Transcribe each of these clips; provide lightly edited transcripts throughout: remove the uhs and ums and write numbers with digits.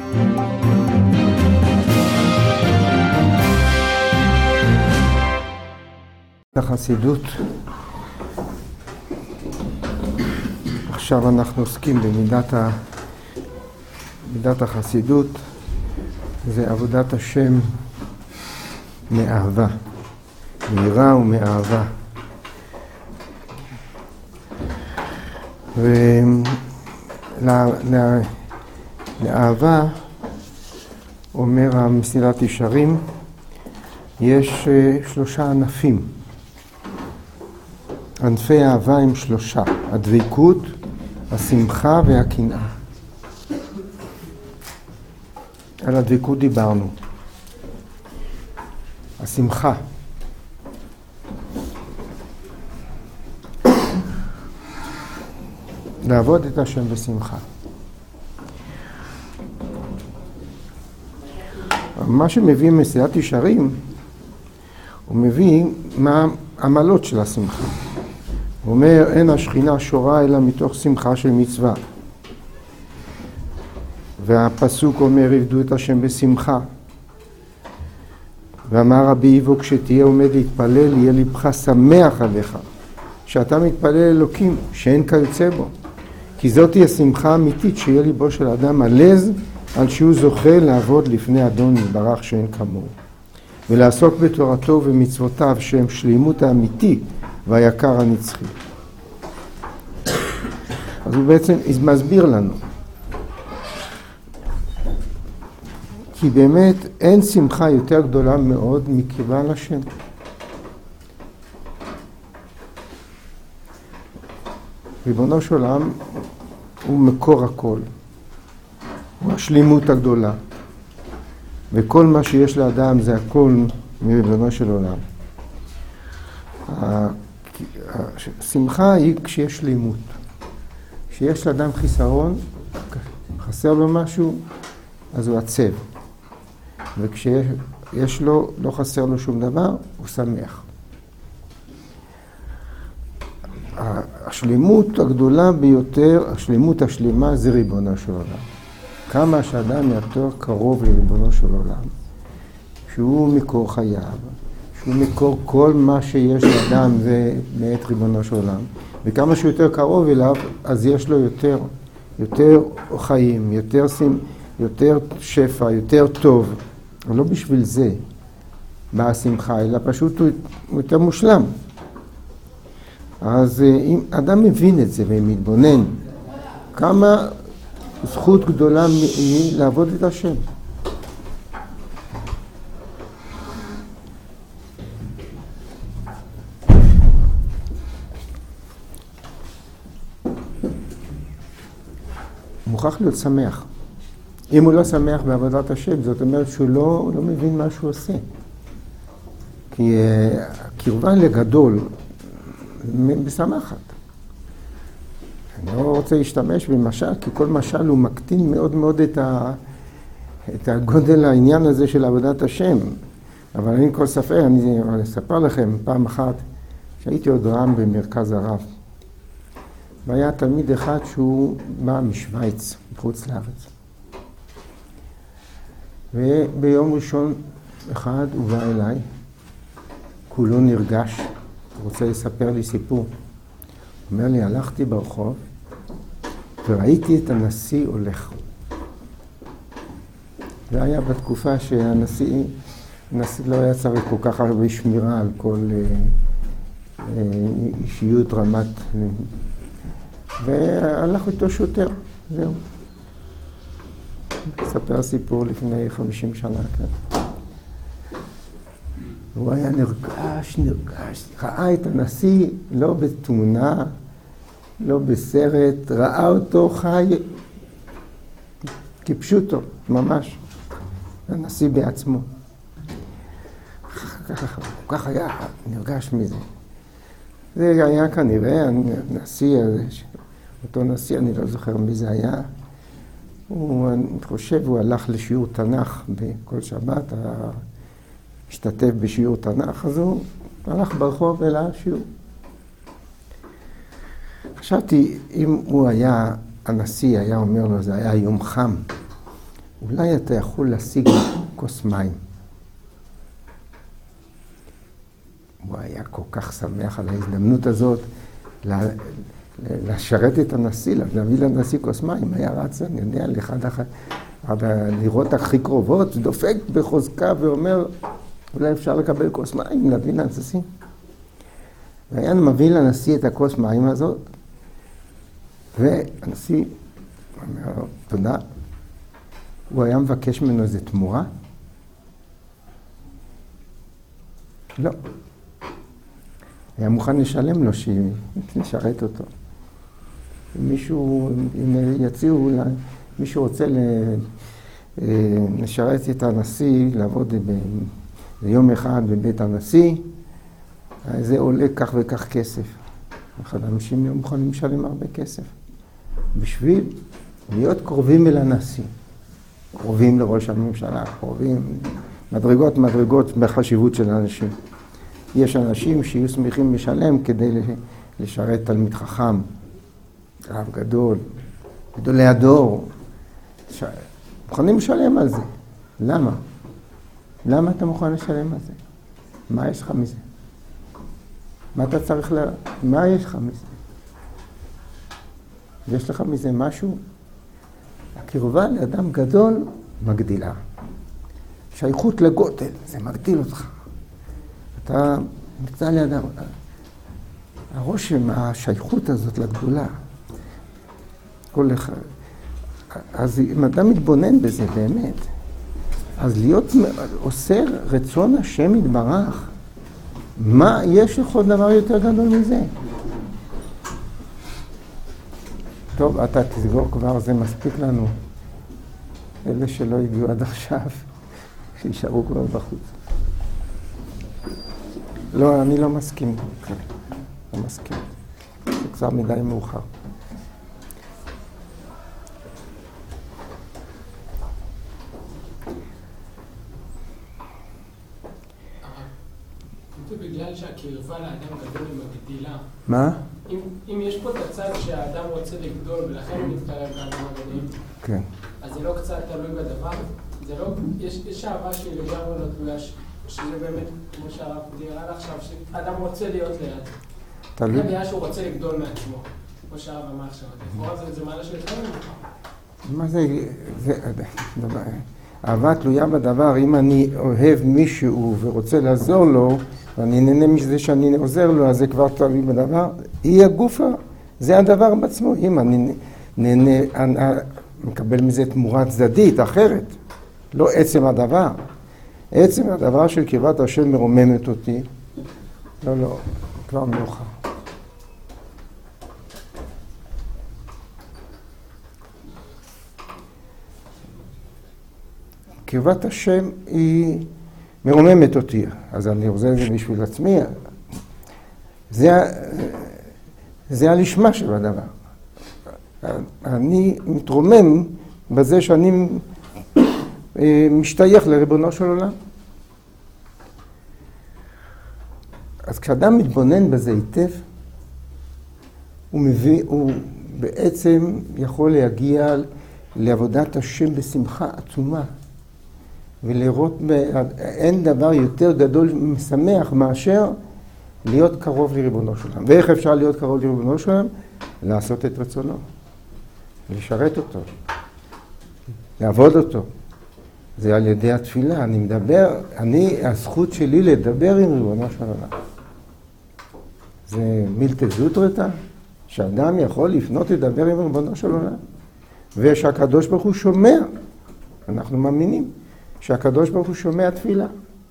החסידות. עכשיו אנחנו עוסקים במידת החסידות. זה עבודת השם מאהבה, מיראה ומאהבה. ולאהבה, אומר המסילת ישרים, יש 3 ענפים. ענפי האהבה הם 3, הדבקות, השמחה והקנאה. על הדבקות דיברנו. השמחה. לעבוד את השם בשמחה. מה שמביא מסילת ישרים, הוא מביא מה העמלות של השמחה. הוא אומר, אין השכינה שורה אלא מתוך שמחה של מצווה. והפסוק אומר, עבדו את השם בשמחה. ואמר רבי איבו, כשתהיה עומד להתפלל, יהיה לבך שמח עליך. שאתה מתפלל אלוקים, שאין כיוצא בו. כי זאת היא השמחה האמיתית שיהיה ליבו של אדם עלז, על שהוא זוכה לעבוד לפני אדון יתברך שאין כמוהו. ולעסוק בתורתו ומצוותיו שהם שלימות האמיתי והיקר הנצחי. אז הוא בעצם מסביר לנו. כי באמת אין שמחה יותר גדולה מאוד מקרבה לשם. ריבונו של עולם הוא מקור הכל. הוא השלימות הגדולה. וכל מה שיש לאדם זה הכל מריבונו של עולם. השמחה היא כשיש שלימות. כשיש לאדם חיסרון, חסר לו משהו, אז הוא עצב. וכשיש לו, לא חסר לו שום דבר, הוא שמח. השלימות הגדולה ביותר, השלימות השלימה זה ריבונו של עולם. כמה שאדם יותר קרוב לריבונו של עולם, שהוא מקור חייו, שהוא מקור כל מה שיש לאדם זה מאת ריבונו של עולם, וכמה שיותר קרוב אליו, אז יש לו יותר חיים, יותר שפע, יותר טוב. אבל לא בשביל זה באה השמחה, אלא פשוט הוא יותר מושלם. אז אם אדם מבין את זה ומתבונן, כמה זכות גדולה היא לעבוד את השם. הוא מוכרח להיות שמח. אם הוא לא שמח בעבודת השם, זאת אומרת שהוא לא מבין מה שהוא עושה. כי הקרבה לגדול משמחת. אני לא רוצה להשתמש במשל, כי כל משל הוא מקטין מאוד מאוד את הגודל העניין הזה של עבודת השם. אבל אין כל ספק, אני אספר לכם פעם אחת שהייתי עוד רם במרכז הרב. והיה תלמיד אחד שהוא בא משוויץ, מחוץ לארץ. וביום ראשון אחד הוא בא אליי, כולו נרגש, רוצה לספר לי סיפור. הוא אומר לי, הלכתי ברחוב וראיתי את הנשיא הולך. זה היה בתקופה שהנשיא לא היה צריך כל כך הרבה שמירה על כל אישיות רמת. והלך איתו שוטר, זהו. אספר סיפור לפני 50 שנה כאן. הוא היה נרגש, ראה את הנשיא לא בתמונה, לא בסרט, ראה אותו חי כפשוטו, ממש. הנשיא בעצמו. כך היה נרגש מזה. זה היה כנראה הנשיא, אותו נשיא, אני לא זוכר מי זה היה. אני חושב, הוא הלך לשיעור תנ"ך בכל שבת, השתתף בשיעור תנ"ך, אז הוא הלך ברחוב אל השיעור. חשבתי, אם הוא היה, הנשיא היה אומר לו, זה היה יום חם, אולי אתה יכול להשיג כוס מים. הוא היה כל כך שמח על ההזדמנות הזאת לשרת את הנשיא, להביא לנשיא כוס מים. היה רץ, אני יודע, לראות הכי קרובות, דופק בחוזקה ואומר, אולי אפשר לקבל כוס מים, להביא לנשיא. והיה מביא לנשיא את הכוס מים הזאת, והנשיא אומר, תודה. הוא היה מבקש ממנו איזה תמורה? לא. היה מוכן לשלם לו שישרת אותו. מישהו, אם יציעו, מישהו רוצה לשרת את הנשיא, לעבוד ביום אחד בבית הנשיא, זה עולה כך וכך כסף. אחד האנשים לא מוכנים לשלם הרבה כסף. בשביל להיות קרובים אל הנשיא. קרובים לראש הממשלה, קרובים, מדרגות בחשיבות של האנשים. יש אנשים שיהיו שמחים לשלם כדי לשרת תלמיד חכם, רב גדול, גדולי הדור. מוכנים לשלם על זה. למה? למה אתה מוכן לשלם על זה? מה יש לך מזה? מה אתה צריך מה יש לך מזה? יש לך מזה משהו? הקרבה לאדם גדול מגדילה. שייכות לגודל, זה מגדיל אותך. אתה נמצא לידם. הרושם, השייכות הזאת לגדולה. כל אחד. אז אם אדם מתבונן בזה באמת, אז להיות עושה רצון השם יתברך, מה יש לך עוד דבר יותר גדול מזה? טוב, אתה תסגור כבר, זה מספיק לנו. אלה שלא הגיעו עד עכשיו, שישארו כבר בחוץ. לא, אני לא מסכים. לא מסכים. זה כבר מדי מאוחר. זה בגלל שהקרבה לאדם גדול היא מגדילה. מה? אם יש פה את הצד שהאדם רוצה לגדול ולכן הוא מתקרב לאדם הגדול, כן. אז זה לא קצת תלוי בדבר? זה לא, יש אהבה שהיא לגמרי לא תלויה, שזה באמת, כמו שהרב דיבר על עכשיו, שאדם רוצה להיות ליד. תלוי. זה בגלל שהוא רוצה לגדול מעצמו, כמו שהרב אמר עכשיו. לכאורה זה מעלה של יותר ממך. מה זה, אהבה תלויה בדבר. אם אני אוהב מישהו ורוצה לעזור לו, ואני נהנה מזה שאני עוזר לו, אז זה כבר תלוי בדבר. היא הגופה, זה הדבר בעצמו. אם אני נהנה, אני מקבל מזה תמורה צדדית, אחרת. לא עצם הדבר. עצם הדבר של קרבת השם מרוממת אותי. לא, כבר מאוחר. קרבת השם היא מרוממת אותי, אז אני עושה את זה בשביל עצמי. זה הלשמה של הדבר. אני מתרומם בזה שאני משתייך לריבונו של עולם. אז כשאדם מתבונן בזה היטב, הוא בעצם יכול להגיע לעבודת השם בשמחה עצומה. ולראות, אין דבר יותר גדול משמח מאשר להיות קרוב לריבונו של עולם. ואיך אפשר להיות קרוב לריבונו של עולם? לעשות את רצונו, לשרת אותו, לעבוד אותו. זה על ידי התפילה. אני מדבר, הזכות שלי לדבר עם ריבונו של עולם. זה מילתא זוטרתא, שאדם יכול לפנות לדבר עם ריבונו של עולם. ושהקדוש ברוך הוא שומע. אנחנו מאמינים שהקדוש ברוך הוא שומע תפילה.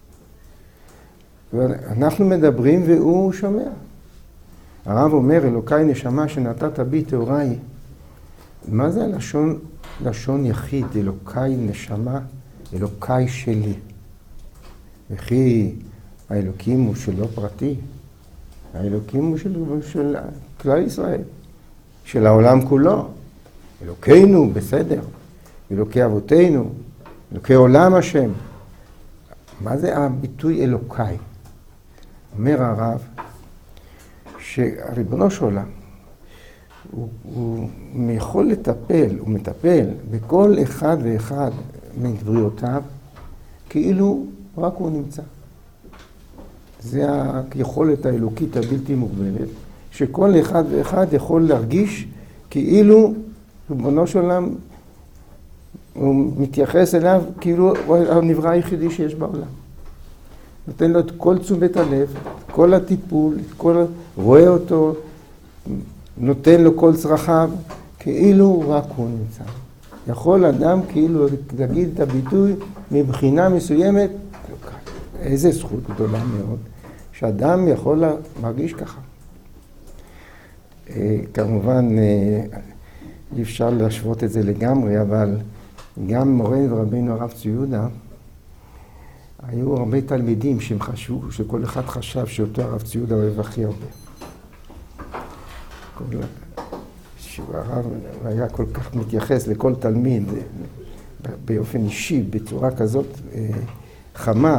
ואנחנו מדברים והוא שומע. הרב אומר, אלוקי נשמה שנתת בי תאוריי. מה זה לשון יחיד? אלוקי נשמה, אלוקי שלי. וכי האלוקים הוא שלא פרטי. האלוקים הוא של כלל ישראל. של העולם כולו. אלוקינו בסדר. אלוקי אבותינו. אלוקי עולם השם. מה זה הביטוי אלוקי? אומר הרב, שהריבונו של עולם, הוא יכול לטפל, הוא מטפל בכל אחד ואחד מבריאותיו, כאילו רק הוא נמצא. זה היכולת האלוקית הבלתי מוגבלת, שכל אחד ואחד יכול להרגיש כאילו ריבונו של עולם, הוא מתייחס אליו כאילו הוא הנברא היחידי שיש בעולם. נותן לו את כל תשומת הלב, את כל הטיפול, רואה אותו, נותן לו כל צרכיו, כאילו רק הוא נמצא. יכול אדם כאילו להגיד את הביטוי מבחינה מסוימת, איזה זכות גדולה מאוד, שאדם יכול להרגיש ככה. כמובן, אי אפשר להשוות את זה לגמרי, אבל גם מורנו ורבינו הרב צבי יהודה, היו הרבה תלמידים שהם חשבו, שכל אחד חשב שאותו הרב צבי יהודה אוהב הכי הרבה. הרב היה כל כך מתייחס לכל תלמיד באופן אישי, בצורה כזאת חמה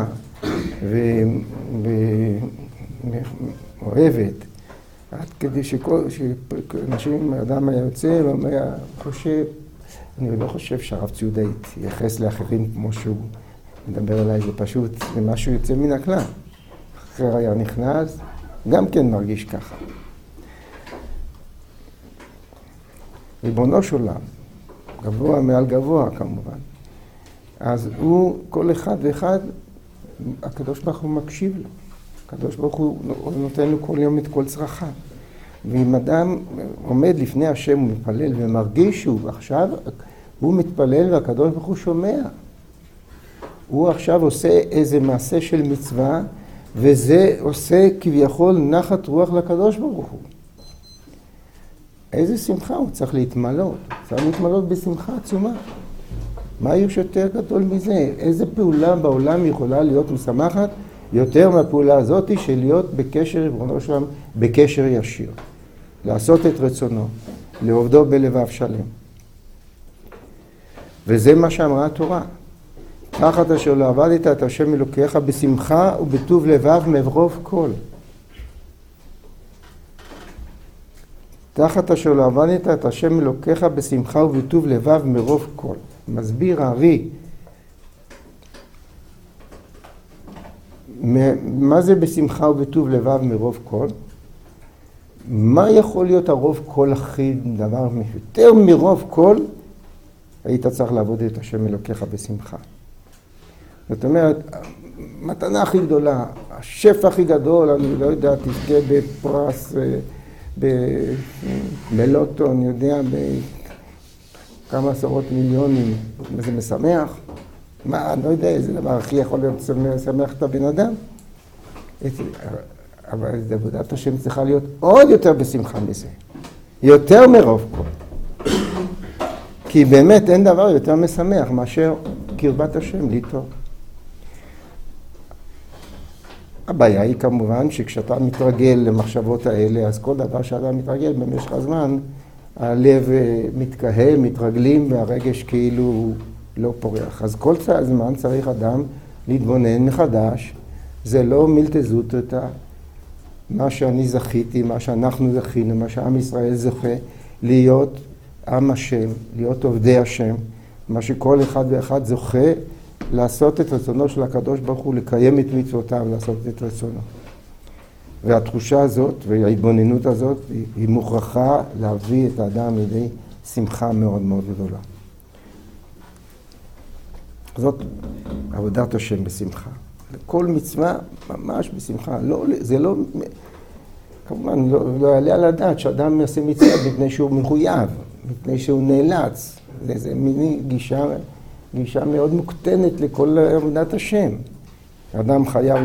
ואוהבת, עד כדי שאנשים, האדם היה יוצא ואומר, אני לא חושב שהרב צבי יהודה יתייחס לאחרים כמו שהוא מדבר עליי, זה פשוט, זה משהו יוצא מן הכלל. אחר היה נכנס, גם כן מרגיש ככה. ריבונו של עולם, גבוה מעל גבוה כמובן. אז הוא, כל אחד ואחד, הקדוש ברוך הוא מקשיב לו. הקדוש ברוך הוא נותן לו כל יום את כל צרכיו. ואם אדם עומד לפני השם ומתפלל ומרגיש שהוא עכשיו, הוא מתפלל והקדוש ברוך הוא שומע. הוא עכשיו עושה איזה מעשה של מצווה, וזה עושה כביכול נחת רוח לקדוש ברוך הוא. איזה שמחה הוא צריך להתמלות. צריך להתמלות בשמחה עצומה. מה יש יותר גדול מזה? איזה פעולה בעולם יכולה להיות משמחת יותר מהפעולה הזאת של להיות בקשר, ריבונו של עולם, בקשר ישיר. לעשות את רצונו, לעובדו בלבב שלם. וזה מה שאמרה התורה. תחת אשר לא עבדת את השם אלוקיך בשמחה ובטוב לבב מרוב כל. תחת אשר לא עבדת את השם אלוקיך בשמחה ובטוב לבב מרוב כל. מסביר הארי, מה זה בשמחה ובטוב לבב מרוב כל? מה יכול להיות הרוב כל הכי דבר יותר מרוב כל? היית צריך לעבוד את השם אלוקיך בשמחה. זאת אומרת, מתנה הכי גדולה, השפע הכי גדול, אני לא יודע, תזכה בפרס, בלוטו, אני יודע, בכמה עשרות מיליונים, זה משמח. מה, אני לא יודע, איזה דבר הכי יכול להיות שמח את הבן אדם. אבל עבודת השם צריכה להיות עוד יותר בשמחה מזה. יותר מרוב כל. כי באמת אין דבר יותר משמח מאשר קרבת השם ליטו. הבעיה היא כמובן שכשאתה מתרגל למחשבות האלה, אז כל דבר שאתה מתרגל במשך הזמן, הלב מתקהה, מתרגלים והרגש כאילו לא פורח. אז כל הזמן צריך אדם להתבונן מחדש. זה לא מילתזוטותא, מה שאני זכיתי, מה שאנחנו זכינו, מה שעם ישראל זוכה, להיות עם השם, להיות עובדי השם, מה שכל אחד ואחד זוכה, לעשות את רצונו של הקדוש ברוך הוא, לקיים את מצוותיו, לעשות את רצונו. והתחושה הזאת וההתבוננות הזאת היא מוכרחה להביא את האדם לידי שמחה מאוד מאוד גדולה. זאת עבודת השם בשמחה. כל מצווה ממש בשמחה. זה לא, כמובן, לא יעלה על הדעת שאדם יעשה מצווה מפני שהוא מחויב, מפני שהוא נאלץ. זה מיני גישה מאוד מוקטנת לכל עבודת השם. האדם חייב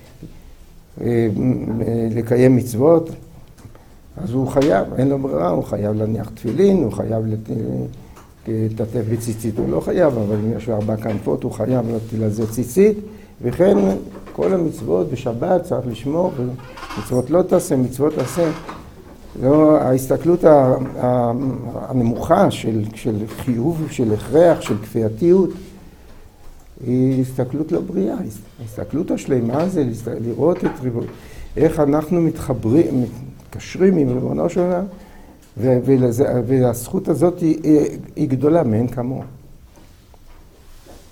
לקיים מצוות, אז הוא חייב, אין לו ברירה, הוא חייב להניח תפילין, הוא חייב לטטף בציצית, הוא לא חייב, אבל אם יש לו 4 כנפות, הוא חייב להטיל על זה ציצית, וכן כל המצוות בשבת צריך לשמור, מצוות לא תעשה, מצוות תעשה. לא, ההסתכלות הנמוכה של חיוב, של הכרח, של כפייתיות, היא הסתכלות לא בריאה. ההסתכלות השלמה זה לראות איך אנחנו מתקשרים עם ריבונו של עולם, והזכות הזאת היא גדולה מאין כמוה.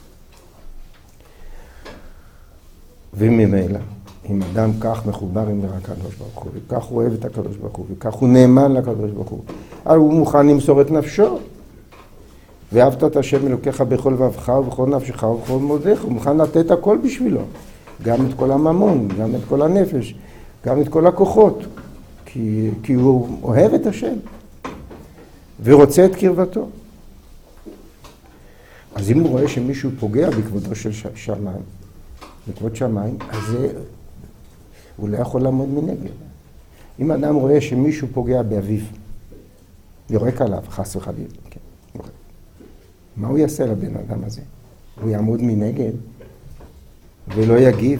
וממילא, אם אדם כך מחובר עם הקדוש ברוך הוא, וכך הוא אוהב את הקדוש ברוך הוא, וכך הוא נאמן לקדוש ברוך הוא, אז הוא מוכן למסור את נפשו. ואהבת את השם אלוקיך בכל לבבך ובכל נפשך ובכל מאודך, הוא מוכן לתת הכל בשבילו. גם את כל הממון, גם את כל הנפש, גם את כל הכוחות. כי הוא אוהב את השם, ורוצה את קרבתו. אז אם הוא רואה שמישהו פוגע בכבודו של שמיים, בכבוד שמיים, אז הוא לא יכול לעמוד מנגד. אם אדם רואה שמישהו פוגע באביו, יורק עליו, חס וחלילה, כן. מה הוא יעשה לבן אדם הזה? הוא יעמוד מנגד ולא יגיב.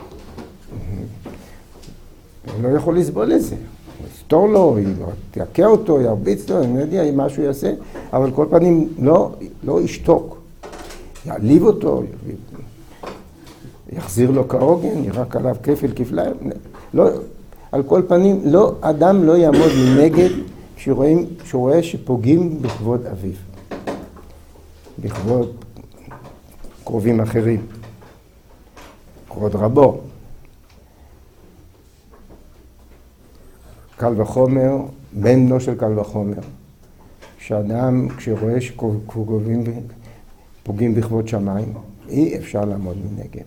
הוא לא יכול לסבול את זה. הוא יסתור לו, יעקה אותו, ירביץ לו, אני לא יודע אם משהו יעשה, אבל כל פנים לא ישתוק. יעליב אותו, יחזיר לו כהוגן, ירק עליו כפל כפליים. לא, על כל פנים, אדם לא יעמוד מנגד כשהוא רואה שפוגעים בכבוד אביו. בכבוד קרובים אחרים, כבוד רבו. קל וחומר, בן בנו של קל וחומר. שאדם כשרואה שפוגעים בכבוד שמיים, אי אפשר לעמוד מנגד.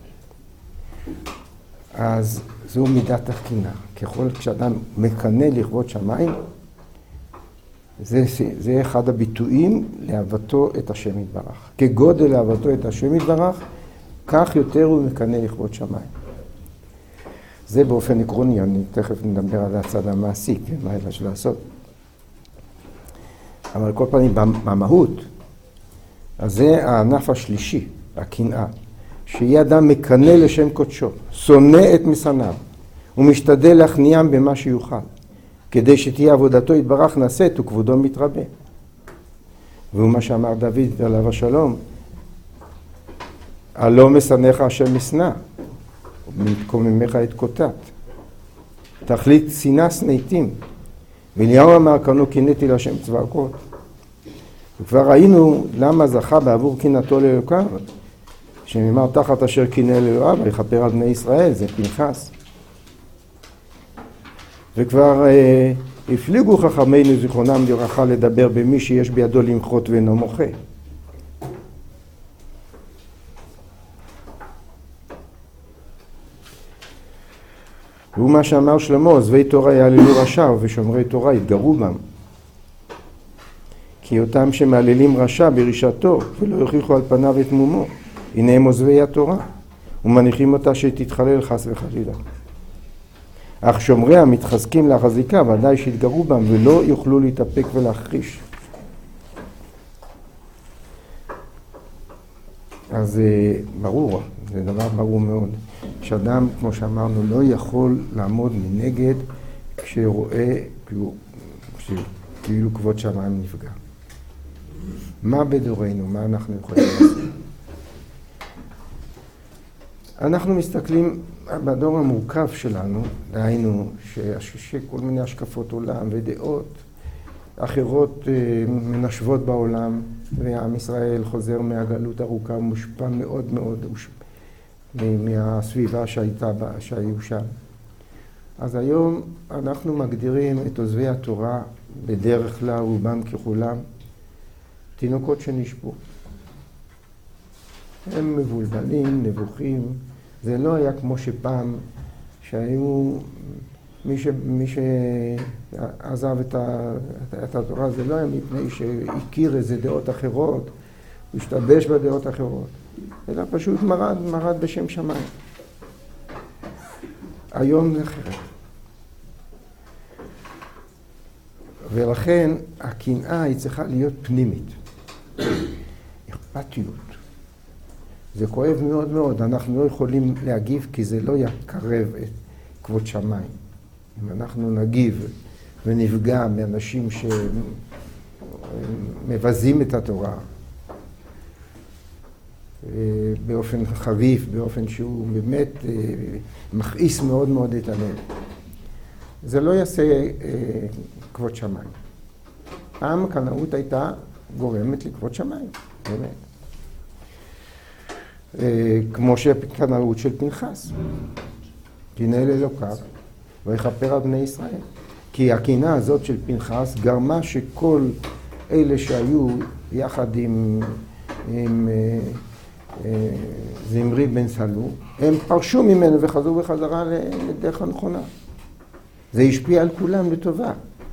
אז זו מידת הקנאה. ככל כשאדם מקנא לכבוד שמיים, זה אחד הביטויים לאהבתו את השם יתברך. כגודל אהבתו את השם יתברך, כך יותר הוא מקנא לכבוד שמיים. זה באופן עקרוני, אני תכף נדבר על הצד המעשי, מה יש לעשות. אבל כל פעמים במהות, אז זה הענף השלישי, הקנאה. שיהיה אדם מקנא לשם קודשו, שונא את משנאיו, ומשתדל להכניעם במה שיוכל. כדי שתהיה עבודתו יתברך נעשית וכבודו מתרבה. והוא מה שאמר דוד עליו השלום, הלא משנאיך השם משנא, ומתקוממך אתקוטט. תכלית שנאה שנאתים. ואליהו אמר קנו קינאתי להשם צבאות. וכבר ראינו למה זכה בעבור קנאתו לאלוקיו, שנאמר תחת אשר קינא לאלוהיו ויכפר על בני ישראל, זה פנחס. וכבר הפליגו חכמינו זיכרונם לברכה לדבר במי שיש בידו למחות ואינו מוחה. והוא מה שאמר שלמה, עוזבי תורה יעללו רשע ושומרי תורה יתגרו בם. כי אותם שמעללים רשע ברשעתו ולא יוכיחו על פניו את מומו, הנה הם עוזבי התורה ומניחים אותה שתתחלל חס וחלילה. אך שומריה מתחזקים להחזיקה, ודאי שיתגרו בם ולא יוכלו להתאפק ולהכחיש. אז ברור, זה דבר ברור מאוד. שאדם, כמו שאמרנו, לא יכול לעמוד מנגד כשרואה כאילו כבוד שמיים נפגע. מה בדורנו? מה אנחנו יכולים לעשות? אנחנו מסתכלים בדור המורכב שלנו, דהיינו שכל מיני השקפות עולם ודעות אחרות מנשבות בעולם, ועם ישראל חוזר מהגלות ארוכה, מושפע מאוד מאוד מהסביבה שהיו שם. אז היום אנחנו מגדירים את עוזבי התורה בדרך כלל רובם ככולם תינוקות שנשבו. הם מבולבלים, נבוכים. זה לא היה כמו שפעם שהיו מי שעזב את התורה, זה לא היה מפני שהכיר איזה דעות אחרות, הוא השתבש בדעות אחרות, אלא פשוט מרד בשם שמיים. היום זה אחרת. ולכן הקנאה היא צריכה להיות פנימית. אכפתיות. זה כואב מאוד מאוד, אנחנו לא יכולים להגיב כי זה לא יקרב את כבוד שמיים. אם אנחנו נגיב ונפגע מאנשים שמבזים את התורה באופן חריף, באופן שהוא באמת מכעיס מאוד מאוד את הלב, זה לא יעשה כבוד שמיים. פעם הקנאות הייתה גורמת לכבוד שמיים, באמת. כמו שכנאות של פנחס. קינא אל אלוקיו ויכפר על בני ישראל. כי הקנאה הזאת של פנחס גרמה שכל אלה שהיו יחד עם זמרי בן סלו, הם פרשו ממנו וחזרו בחזרה לדרך הנכונה. זה השפיע על כולם לטובה.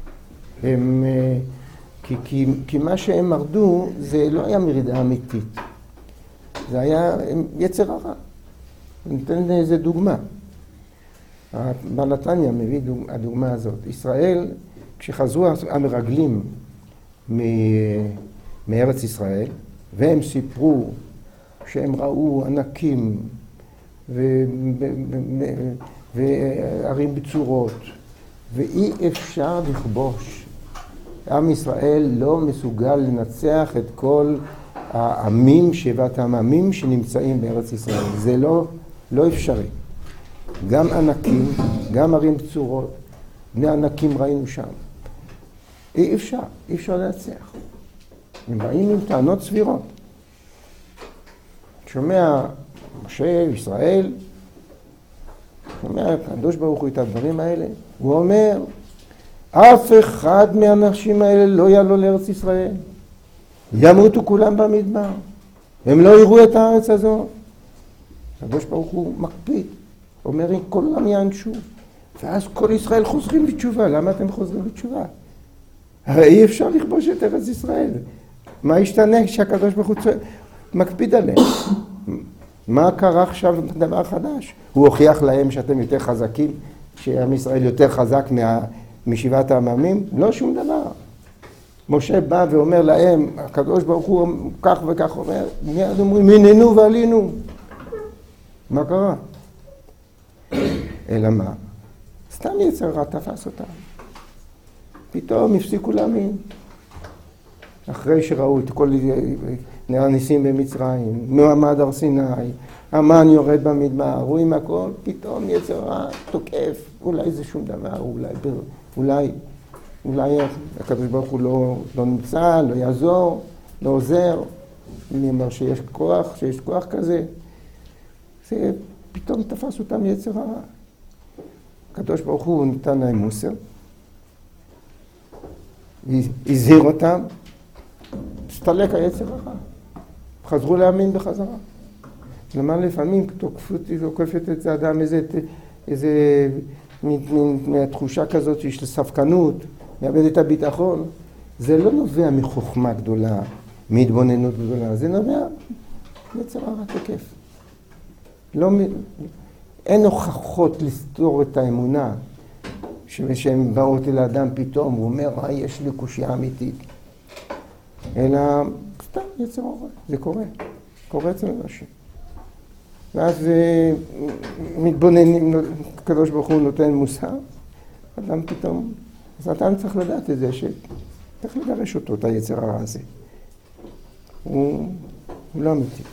כי מה שהם מרדו זה לא היה מרידה אמיתית. זה היה יצר הרע. ניתן איזה דוגמה. בעל התניא מביא הדוגמה הזאת. ישראל, כשחזרו המרגלים מארץ ישראל, והם סיפרו שהם ראו ענקים וערים בצורות, ואי אפשר לכבוש. עם ישראל לא מסוגל לנצח את כל העמים, שבעת העמים שנמצאים בארץ ישראל. זה לא אפשרי. גם ענקים, גם ערים בצורות, בני ענקים ראינו שם. אי אפשר לנצח. הם באים עם טענות סבירות. שומע משה, ישראל, שומע הקדוש ברוך הוא את הדברים האלה, הוא אומר, אף אחד מהאנשים האלה לא יעלו לארץ ישראל. ימותו כולם במדבר. הם לא יראו את הארץ הזאת. הקדוש ברוך הוא מקפיד. אומר, כולם יענשו. ואז כל ישראל חוזרים בתשובה. למה אתם חוזרים בתשובה? הרי אי אפשר לכבוש את ארץ ישראל. מה ישתנה שהקדוש ברוך הוא מקפיד עליהם? מה קרה עכשיו דבר חדש? הוא הוכיח להם שאתם יותר חזקים, שעם ישראל יותר חזק משבעת העמים? לא שום דבר. משה בא ואומר להם, הקדוש ברוך הוא כך וכך אומר, מיד אומרים, הננו ועלינו. מה קרה? אלא מה? סתם יצר רע תפס אותם. פתאום הפסיקו להאמין. אחרי שראו את כל הניסים במצרים, מעמד הר סיני, המן יורד במדבר, רואים הכל, פתאום יצר רע תוקף. אולי זה שום דבר, אולי הקדוש ברוך הוא לא נמצא, לא יעזור, לא עוזר. אני אומר שיש כוח כזה. זה פתאום תפס אותם יצר רע. הקדוש ברוך הוא נתן להם מוסר, הזהיר אותם, הסתלק היצר רע. חזרו להאמין בחזרה. למה לפעמים תוקפת את זה אדם איזה תחושה כזאת של ספקנות, מאבד את הביטחון. זה לא נובע מחוכמה גדולה, מהתבוננות גדולה, זה נובע יצר רע תוקף. אין הוכחות לסתור את האמונה שהן באות אל האדם פתאום, הוא אומר, יש לי קושיה אמיתית. אלא סתם יצר רע, זה קורה אצל אנשים. ואז מתבוננים, הקדוש ברוך הוא נותן מוסר, אדם פתאום, אז אדם צריך לדעת את זה, שצריך לגרש אותו, את היצר הרע הזה. הוא לא אמיתי.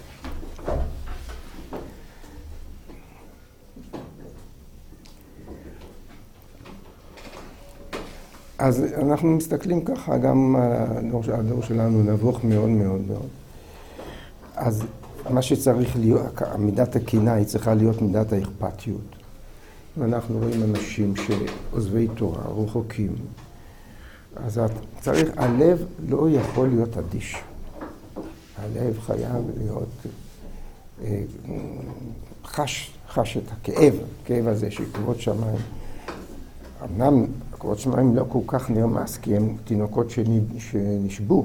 אז אנחנו מסתכלים ככה, גם הדור שלנו נבוך מאוד מאוד מאוד. אז מה שצריך להיות, מידת הקנאה היא צריכה להיות מידת האכפתיות. ואנחנו רואים אנשים שעוזבי תורה, רחוקים. אז צריך, הלב לא יכול להיות אדיש. הלב חייב להיות, חש את הכאב הזה של כבוד שמיים. אמנם כבוד שמיים לא כל כך נרמס, כי הם תינוקות שנשבו,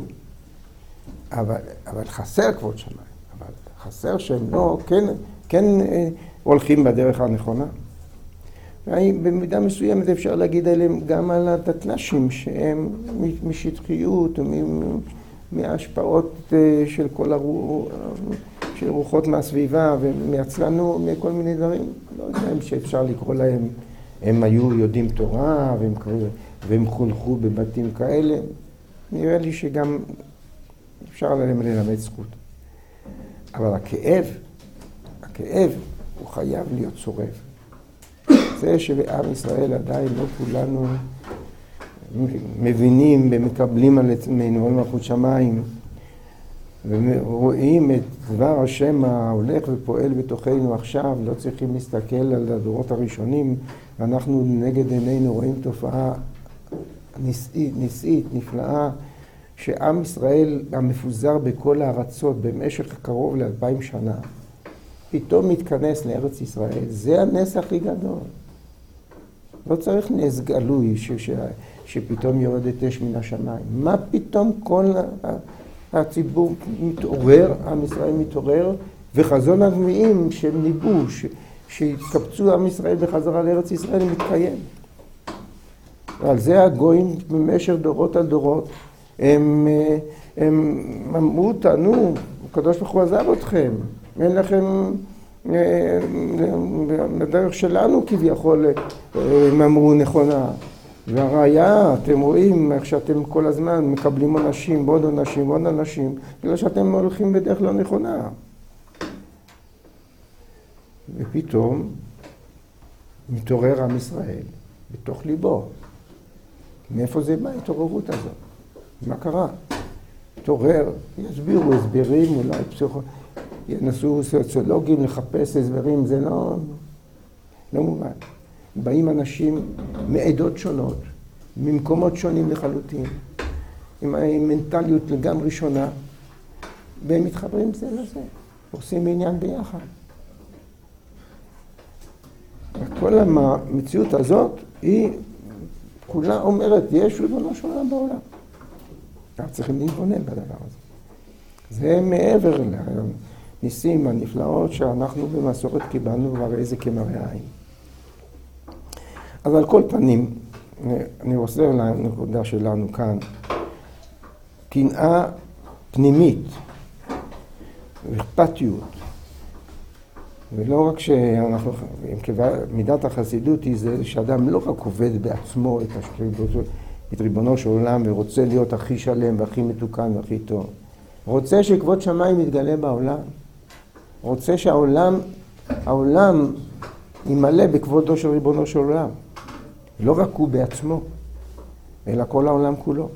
אבל חסר כבוד שמיים. אבל חסר שהם לא, כן הולכים בדרך הנכונה. במידה מסוימת אפשר להגיד עליהם גם על התתל"שים, שהם משטחיות, מההשפעות של כל של רוחות מהסביבה ומעצלנו, מכל מיני דברים. לא יודע שאפשר לקרוא להם, הם היו יודעים תורה והם חונכו בבתים כאלה. נראה לי שגם אפשר להם ללמד זכות. אבל הכאב הוא חייב להיות צורב. זה שבעם ישראל עדיין לא כולנו מבינים ומקבלים על עצמנו, על מלכות שמיים, ורואים את דבר השם ההולך ופועל בתוכנו עכשיו, לא צריכים להסתכל על הדורות הראשונים, אנחנו נגד עינינו רואים תופעה ניסית, נפלאה, שעם ישראל המפוזר בכל הארצות במשך קרוב ל2000 שנה, פתאום מתכנס לארץ ישראל. זה הנס הכי גדול. לא צריך נס גלוי שפתאום יורדת אש מן השמיים. מה פתאום כל הציבור מתעורר, עם ישראל מתעורר, וחזון הנביאים שהם ניבאו, שהתקבצו עם ישראל בחזרה לארץ ישראל, מתקיים. ועל זה הגויים במשך דורות על דורות, הם אמרו, טענו, הקדוש ברוך הוא עזב אתכם, אין לכם לדרך שלנו כביכול, הם אמרו נכונה. והראיה, אתם רואים איך שאתם כל הזמן מקבלים אנשים, ועוד אנשים, ועוד אנשים, בגלל שאתם הולכים בדרך לא נכונה. ופתאום מתעורר עם ישראל בתוך ליבו. מאיפה זה בא, ההתעוררות הזאת? מה קרה? התעורר, יסבירו הסברים, אולי ינסו סוציולוגים לחפש הסברים, זה לא מובן. באים אנשים מעדות שונות, ממקומות שונים לחלוטין, עם מנטליות לגמרי שונה, והם מתחברים זה לזה, עושים עניין ביחד. כל המציאות הזאת היא כולה אומרת, יש ריבונו של עולם בעולם. אנחנו צריכים להתבונן בדבר הזה. זה מעבר לניסים הנפלאות שאנחנו במסורת קיבלנו, והרי זה כמראה עין. אז על כל פנים, אני רוצה לנקודה שלנו כאן, קנאה פנימית ואכפתיות. ולא רק שאנחנו, מידת החסידות היא זה שאדם לא רק עובד בעצמו את ריבונו של עולם ורוצה להיות הכי שלם והכי מתוקן והכי טוב. רוצה שכבוד שמיים יתגלה בעולם. רוצה שהעולם ימלא בכבודו של ריבונו של עולם. לא רק הוא בעצמו, אלא כל העולם כולו.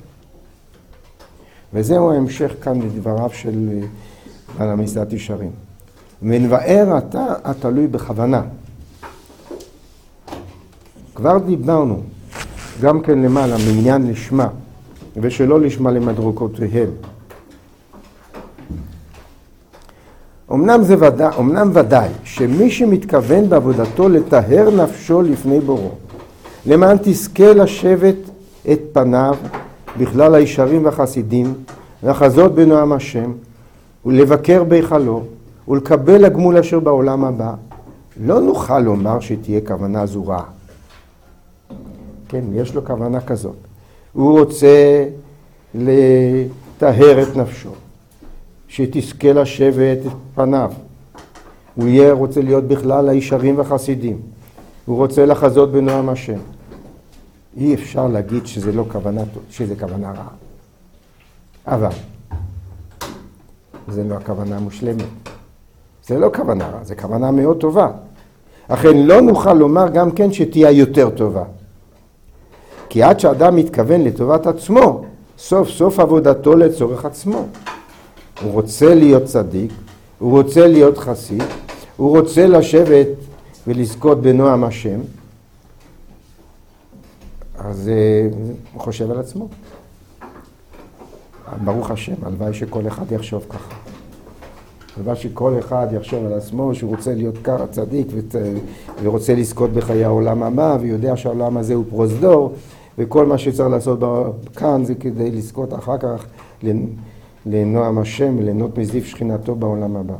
וזהו ההמשך כאן לדבריו של בעל המסילת ישרים. ונבאר אתה התלוי בכוונה. כבר דיברנו גם כן למעלה מעניין לשמה ושלא לשמה למדרוקותיהם. אמנם ודאי שמי שמתכוון בעבודתו לטהר נפשו לפני בורו, למען תזכה לשבת את פניו בכלל הישרים והחסידים, לחזות בנועם השם, ולבקר בהיכלו, ולקבל הגמול אשר בעולם הבא, לא נוכל לומר שתהיה כוונה זו רעה. כן, יש לו כוונה כזאת. הוא רוצה לטהר את נפשו, שתזכה לשבת את פניו. הוא רוצה להיות בכלל הישרים והחסידים. הוא רוצה לחזות בנועם השם. אי אפשר להגיד שזה לא כוונה טוב, שזה כוונה רעה. אבל זה לא הכוונה המושלמת. זה לא כוונה רעה, זה כוונה מאוד טובה. אכן לא נוכל לומר גם כן שתהיה יותר טובה. כי עד שאדם מתכוון לטובת עצמו, סוף סוף עבודתו לצורך עצמו. הוא רוצה להיות צדיק, הוא רוצה להיות חסיד, הוא רוצה לשבת ולזכות בנועם השם, אז הוא חושב על עצמו. ברוך השם, הלוואי שכל אחד יחשוב ככה. הלוואי שכל אחד יחשוב על עצמו שהוא רוצה להיות צדיק ורוצה לזכות בחיי העולם הבא, ויודע שהעולם הזה הוא פרוזדור, וכל מה שצריך לעשות כאן זה כדי לזכות אחר כך לנועם השם וליהנות מזיו שכינתו בעולם הבא.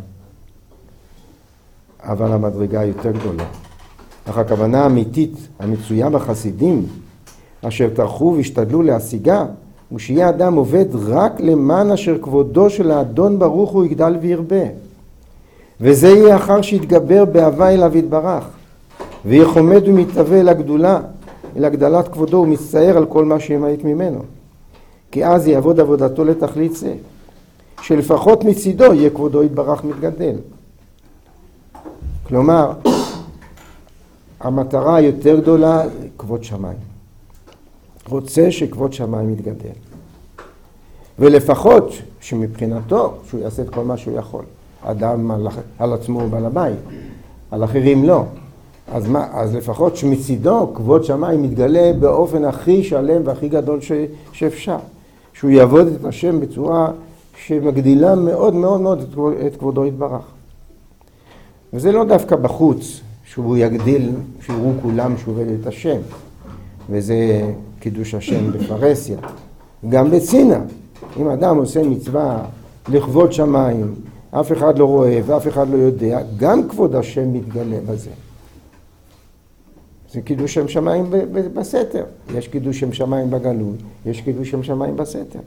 אבל המדרגה יותר גדולה. אך הכוונה האמיתית המצויה בחסידים, אשר טרחו והשתדלו להשיגה, הוא שיהיה אדם עובד רק למען אשר כבודו של האדון ברוך הוא יגדל וירבה. וזה יהיה אחר שיתגבר באהבה אליו יתברך, ויחומד ומתהווה אל הגדולה, אל הגדלת כבודו, ומצטער על כל מה שימעיט ממנו. כי אז יעבוד עבודתו לתכלית זה, שלפחות מצידו יהיה כבודו יתברך מתגדל. כלומר, המטרה היותר גדולה כבוד שמיים. רוצה שכבוד שמיים יתגדל. ולפחות שמבחינתו, שהוא יעשה את כל מה שהוא יכול. אדם על עצמו הוא בעל הבית, על אחרים לא. אז לפחות שמצידו כבוד שמיים מתגלה באופן הכי שלם והכי גדול שאפשר. שהוא יעבוד את השם בצורה שמגדילה מאוד מאוד מאוד את כבודו יתברך. וזה לא דווקא בחוץ, שהוא יגדיל, שיראו כולם שהוא עובד את השם. וזה קידוש השם בפרהסיה. גם בצינה, אם אדם עושה מצווה לכבוד שמיים, אף אחד לא רואה ואף אחד לא יודע, גם כבוד השם מתגלה בזה. זה קידוש שם שמיים בסתר. יש קידוש שם שמיים בגלות, יש קידוש שם שמיים בסתר.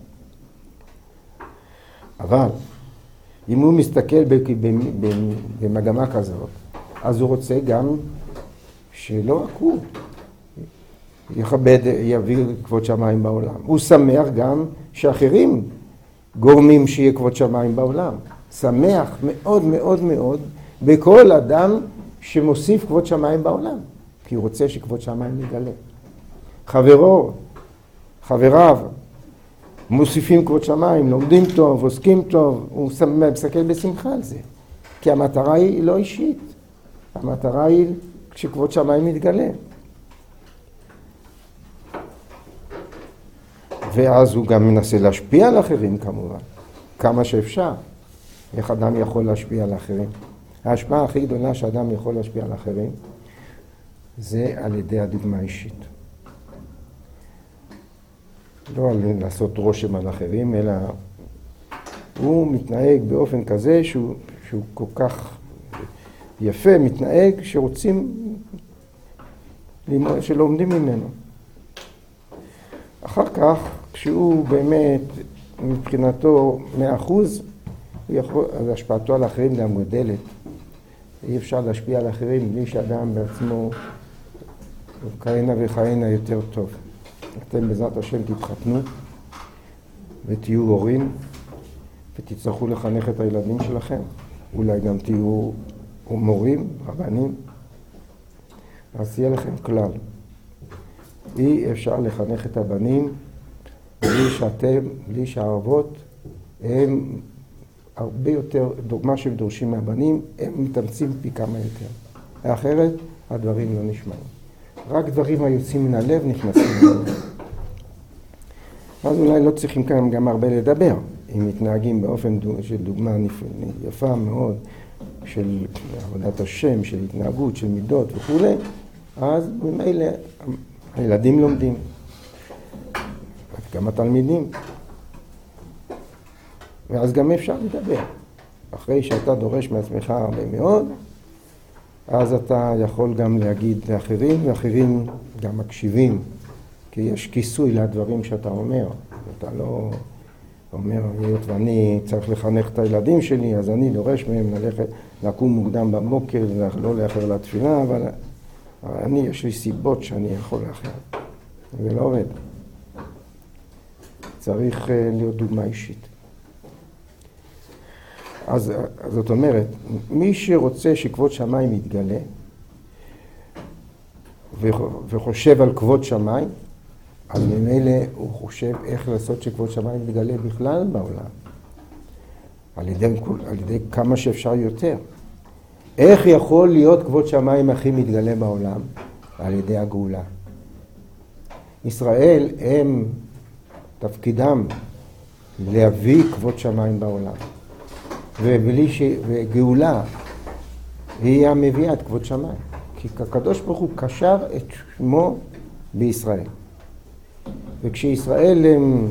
אבל אם הוא מסתכל במגמה כזאת, אז הוא רוצה גם שלא רק הוא יכבד, יביא כבוד שמיים בעולם. הוא שמח גם שאחרים גורמים שיהיה כבוד שמיים בעולם. שמח מאוד מאוד מאוד בכל אדם שמוסיף כבוד שמיים בעולם. כי הוא רוצה שכבוד שמיים יגלה. חבריו, מוסיפים כבוד שמיים, לומדים טוב, עוסקים טוב, הוא מסתכל בשמחה על זה. כי המטרה היא לא אישית. המטרה היא שכבוד שמיים יתגלה. ואז הוא גם מנסה להשפיע על אחרים כמובן. כמה שאפשר. איך אדם יכול להשפיע על אחרים? ההשפעה הכי גדולה שאדם יכול להשפיע על אחרים, זה על ידי הדוגמה האישית. לא על לעשות רושם על אחרים, אלא הוא מתנהג באופן כזה שהוא כל כך יפה, מתנהג שרוצים, שלומדים ממנו. אחר כך, כשהוא באמת מבחינתו 100%, אז השפעתו על האחרים גם גדלת. אי אפשר להשפיע על האחרים בלי שאדם בעצמו כהנה וכהנה יותר טוב. אתם בעזרת השם תתחתנו ותהיו הורים ותצטרכו לחנך את הילדים שלכם. אולי גם תהיו מורים, רבנים. אז יהיה לכם כלל. אי אפשר לחנך את הבנים בלי שהאבות הם הרבה יותר, מה שהם דורשים מהבנים, הם מתאמצים פי כמה יותר. אחרת הדברים לא נשמעים. רק דברים היוצאים מן הלב נכנסים ללב. אז אולי לא צריכים כאן גם הרבה לדבר. אם מתנהגים באופן של דוגמה יפה מאוד, של עבודת השם, של התנהגות, של מידות וכו', אז ממילא הילדים לומדים. גם התלמידים. ואז גם אפשר לדבר. אחרי שאתה דורש מעצמך הרבה מאוד, אז אתה יכול גם להגיד לאחרים, ואחרים גם מקשיבים, כי יש כיסוי לדברים שאתה אומר. אתה לא אומר, היות ואני צריך לחנך את הילדים שלי, אז אני דורש מהם לקום מוקדם בבוקר, לא לאחר לתפילה, אבל יש לי סיבות שאני יכול לאחר. זה לא עובד. צריך להיות דוגמה אישית. אז זאת אומרת, מי שרוצה שכבוד שמיים יתגלה, וחושב על כבוד שמיים, אז ממילא הוא חושב איך לעשות שכבוד שמיים יתגלה בכלל בעולם. על ידי כמה שאפשר יותר. איך יכול להיות כבוד שמיים הכי מתגלה בעולם? על ידי הגאולה. ישראל הם תפקידם להביא כבוד שמיים בעולם. וגאולה היא המביאה את כבוד שמיים. כי הקדוש ברוך הוא קשר את שמו בישראל. וכשישראל הם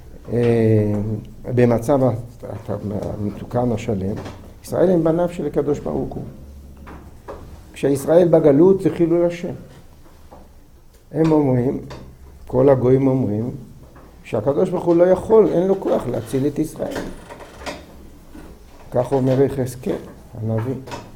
במצב המתוקן השלם, ישראל הם בניו של הקדוש ברוך הוא. כשישראל בגלות זה חילול השם. הם אומרים, כל הגויים אומרים, שהקדוש ברוך הוא לא יכול, אין לו כוח להציל את ישראל. כך אומר יחזקאל, הנביא.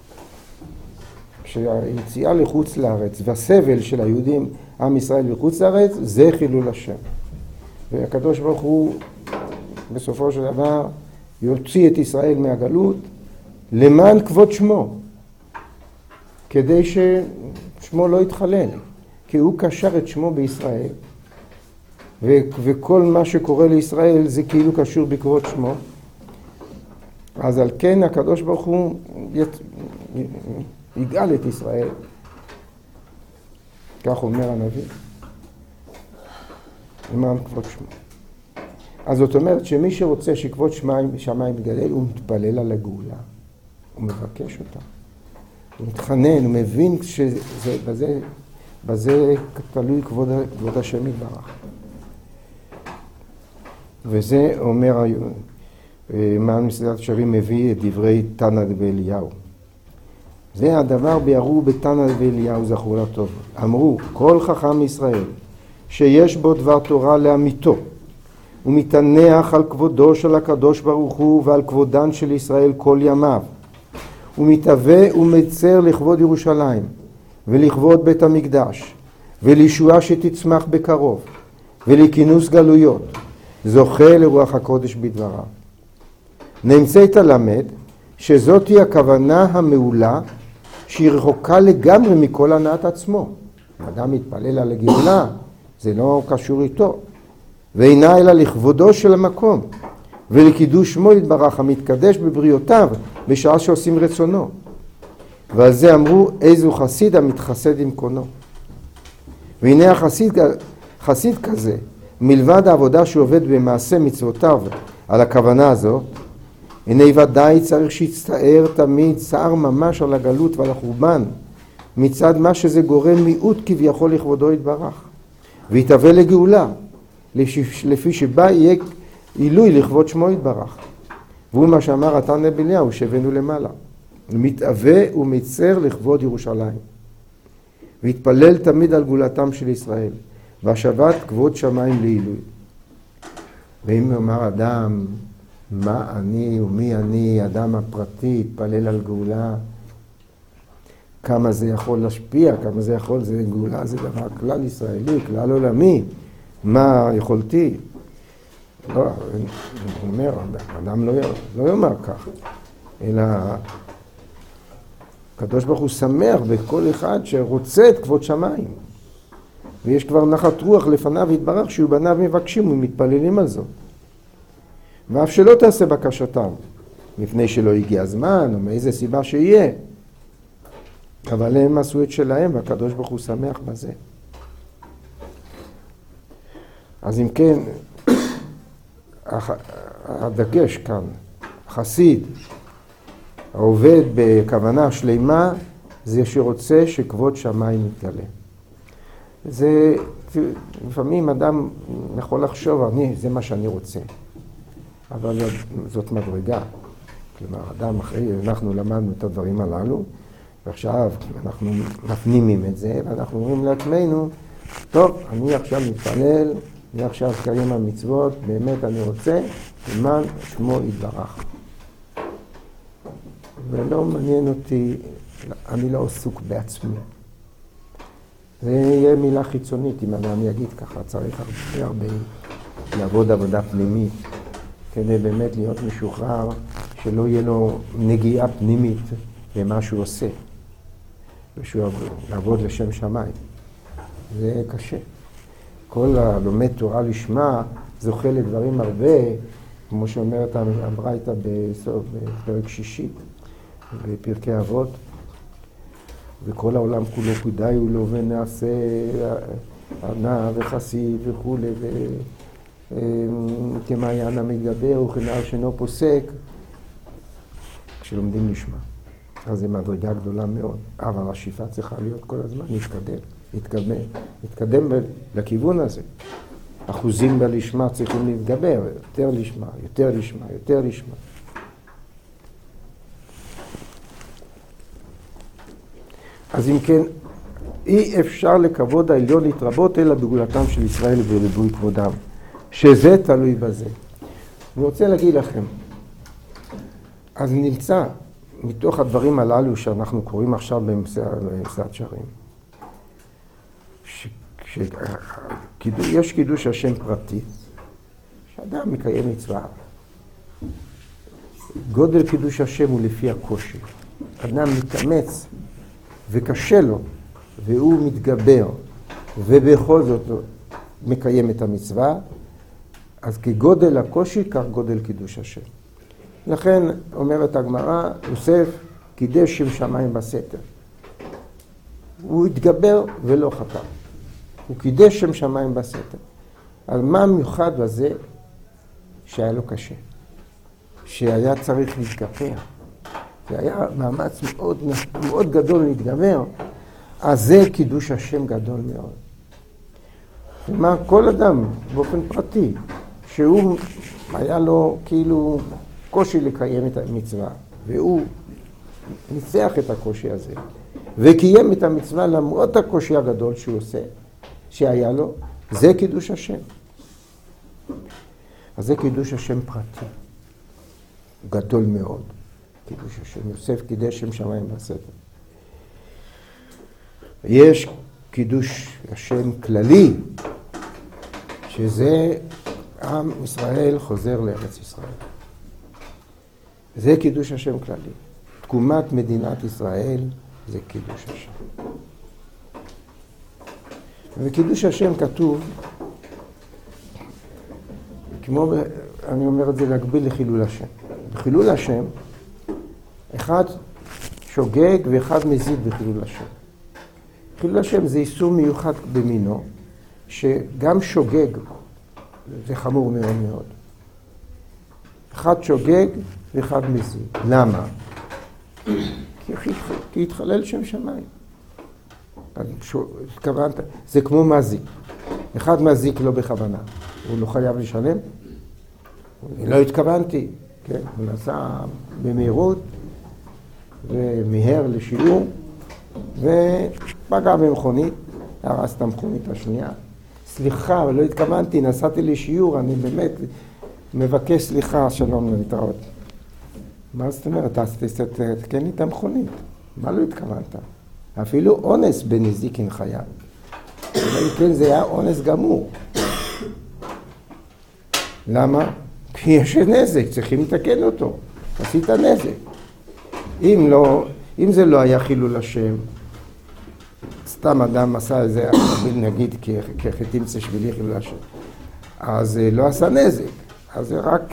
שהיציאה לחוץ לארץ והסבל של היהודים, עם ישראל לחוץ לארץ, זה חילול השם. והקדוש ברוך הוא בסופו של דבר יוציא את ישראל מהגלות למען כבוד שמו, כדי ששמו לא יתחלל, כי הוא קשר את שמו בישראל. וכל מה שקורה לישראל זה כאילו קשור בכבוד שמו. אז על כן הקדוש ברוך הוא יגאל את ישראל. כך אומר הנביא. למען כבוד שמו. אז זאת אומרת שמי שרוצה שכבוד שמיים יתגלה, הוא מתפלל על הגאולה. הוא מבקש אותה. הוא מתחנן, הוא מבין שבזה תלוי כבוד השם יתברך. וזה אומר, מען מסילת ישרים מביא את דברי תנא ואליהו. זה הדבר ביארו בתנא ואליהו זכור לטוב. אמרו, כל חכם ישראל שיש בו דבר תורה לאמיתו, ומתענח על כבודו של הקדוש ברוך הוא ועל כבודן של ישראל כל ימיו, ומתהווה ומצר לכבוד ירושלים ולכבוד בית המקדש ולישועה שתצמח בקרוב ולכינוס גלויות, זוכה לרוח הקודש בדבריו. נמצאת למד שזאת היא הכוונה המעולה שהיא רחוקה לגמרי מכל הנעת עצמו. אדם מתפלל על הגאולה, זה לא קשור איתו. ואינה אלא לכבודו של המקום ולקידוש שמו יתברך המתקדש בבריאותיו בשעה שעושים רצונו. ועל זה אמרו איזו חסיד המתחסד עם קונו. והנה החסיד כזה, מלבד העבודה שהוא עובד במעשה מצוותיו על הכוונה הזאת, הנה ודאי צריך שיצטער תמיד צער ממש על הגלות ועל החורבן, מצד מה שזה גורם מיעוט כביכול לכבודו יתברך, ויתהווה לגאולה, לפי שבה יהיה עילוי לכבוד שמו יתברך. והוא מה שאמר תנא ואליהו שהבאנו למעלה. מתהווה ומצר לכבוד ירושלים. והתפלל תמיד על גאולתם של ישראל, והשבת כבוד שמיים לעילוי. ואם אומר אדם, מה אני ומי אני, אדם הפרטי, התפלל על גאולה, כמה זה יכול להשפיע, כמה זה יכול, זה גאולה, זה דבר כלל ישראלי, כלל עולמי. מה יכולתי? לא, הוא אומר, אדם לא יאמר כך, אלא הקדוש ברוך הוא שמח בכל אחד שרוצה את כבוד שמיים. ויש כבר נחת רוח לפניו יתברך שהוא בניו מבקשים ומתפללים על זאת. ואף שלא תעשה בקשתם, מפני שלא הגיע הזמן או מאיזה סיבה שיהיה. אבל הם עשו את שלהם והקדוש ברוך הוא שמח בזה. אז אם כן, הדגש כאן, חסיד, העובד בכוונה שלמה, זה שרוצה שכבוד שמיים יתגלה. זה, לפעמים אדם יכול לחשוב, זה מה שאני רוצה. אבל זאת מדרגה. כלומר, אדם אחרי, אנחנו למדנו את הדברים הללו, ועכשיו אנחנו מפנימים את זה, ואנחנו אומרים לעצמנו, טוב, אני עכשיו מתפלל, אני עכשיו קיים המצוות, באמת אני רוצה, למען שמו יתברך. ולא מעניין אותי, אני לא עסוק בעצמי. זה יהיה מילה חיצונית, אם אני אגיד ככה, צריך הרבה לעבוד עבודה פנימית, כדי באמת להיות משוחרר, שלא יהיה לו נגיעה פנימית במה שהוא עושה, ושהוא לעבוד לשם שמיים. זה קשה. כל הלומד תורה לשמה זוכה לדברים הרבה, כמו שאומרת הברייתא בפרק שישי, בפרקי אבות, וכל העולם כולו כדאי הוא לו ונעשה ענה וחסיד וכו' כמעיין המתגבר וכנער שאינו פוסק, כשלומדים לשמה. אז זו מדרגה גדולה מאוד, אבל השאיפה צריכה להיות כל הזמן להתקדם לכיוון הזה. אחוזים בלשמה צריכים להתגבר, יותר לשמה, יותר לשמה, יותר לשמה. אז אם כן, אי אפשר לכבוד העליון להתרבות אלא בגאולתם של ישראל ובריבוי כבודם, שזה תלוי בזה. אני רוצה להגיד לכם, אז נמצא מתוך הדברים הללו שאנחנו קוראים עכשיו במסילת ישרים, יש קידוש השם פרטי, שאדם מקיים מצווה. גודל קידוש השם הוא לפי הקושי. אדם מתאמץ וקשה לו, והוא מתגבר, ובכל זאת מקיים את המצווה, אז כגודל הקושי, כך גודל קידוש השם. לכן אומרת הגמרא, יוסף קידש שם שמיים בסתר. הוא התגבר ולא חטא. הוא קידש שם שמיים בסתר. על מה המיוחד בזה שהיה לו קשה? שהיה צריך להתגבר. זה היה מאמץ מאוד, מאוד גדול להתגבר. אז זה קידוש השם גדול מאוד. כלומר, כל אדם באופן פרטי, שהוא היה לו כאילו קושי לקיים את המצווה, והוא ניצח את הקושי הזה, וקיים את המצווה למרות הקושי הגדול שהוא עושה, שהיה לו, זה קידוש השם. אז זה קידוש השם פרטי, גדול מאוד. קידוש השם, יוסף קידש שם שמיים בסתר. יש קידוש השם כללי, שזה עם ישראל חוזר לארץ ישראל. זה קידוש השם כללי. תקומת מדינת ישראל זה קידוש השם. וקידוש השם כתוב, כמו, אני אומר את זה להגביל לחילול השם. בחילול השם, אחד שוגג ואחד מזיד בחילול השם. חילול השם זה איסור מיוחד במינו, שגם שוגג, זה חמור מאוד מאוד. אחד שוגג ואחד מזיד. למה? כי התחלל שם שמיים. התכוונת, זה כמו מזיק. אחד מזיק לא בכוונה. הוא לא חייב לשלם? לא התכוונתי. כן, הוא נסע במהירות ומיהר לשיעור ופגע במכונית, הרס את המכונית השנייה. סליחה, אבל לא התכוונתי, נסעתי לשיעור, אני באמת מבקש סליחה, שלום להתראות. מה זאת אומרת? אז תתקן לי את המכונית. מה לא התכוונת? אפילו אונס בנזיקין חייב. כן, זה היה אונס גמור. למה? כי יש נזק, צריכים לתקן אותו. עשית נזק. אם זה לא היה חילול השם, סתם אדם עשה איזה, נגיד, כחתימצה שבילי חילול השם, אז לא עשה נזק. אז זה רק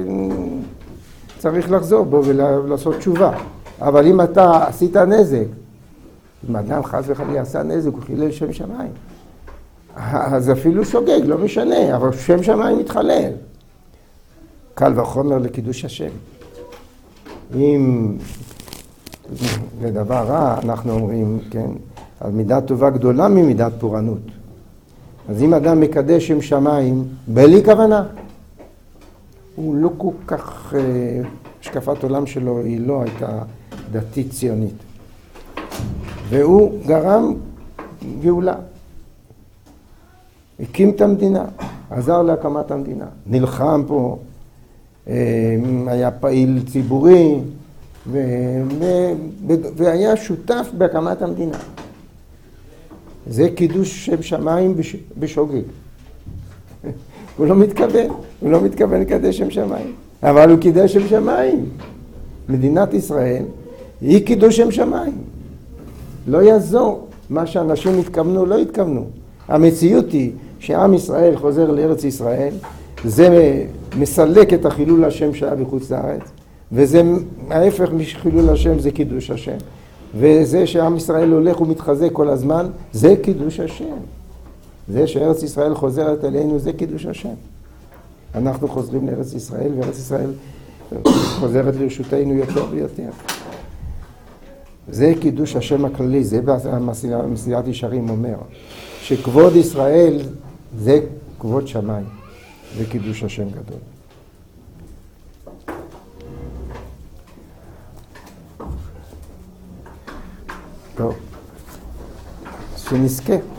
צריך לחזור בו ולעשות תשובה. אבל אם אתה עשית נזק, אם אדם חס וחלילה עשה נזק, הוא חילל שם שמיים. אז אפילו שוגג, לא משנה, אבל שם שמיים מתחלל. קל וחומר לקידוש השם. אם לדבר רע, אנחנו אומרים, כן, על מידה טובה גדולה ממידת פורענות. אז אם אדם מקדש שם שמיים, בלי כוונה, הוא לא כל כך, השקפת עולם שלו היא לא הייתה דתית ציונית. והוא גרם גאולה. הקים את המדינה, עזר להקמת המדינה, נלחם פה, היה פעיל ציבורי, והיה שותף בהקמת המדינה. זה קידוש שם שמיים בשוגג. הוא לא מתכוון לקדש שם שמיים, אבל הוא קידש שם שמיים. מדינת ישראל היא קידוש שם שמיים. לא יעזור, מה שאנשים התכוונו, לא התכוונו. המציאות היא שעם ישראל חוזר לארץ ישראל, זה מסלק את החילול השם שהיה בחוץ לארץ, וזה ההפך מחילול השם, זה קידוש השם. וזה שעם ישראל הולך ומתחזק כל הזמן, זה קידוש השם. זה שארץ ישראל חוזרת אלינו, זה קידוש השם. אנחנו חוזרים לארץ ישראל, וארץ ישראל חוזרת לרשותנו יותר ויותר. זה קידוש השם הכללי, זה מסילת ישרים אומר, שכבוד ישראל זה כבוד שמיים, זה קידוש השם גדול. טוב, שנזכה.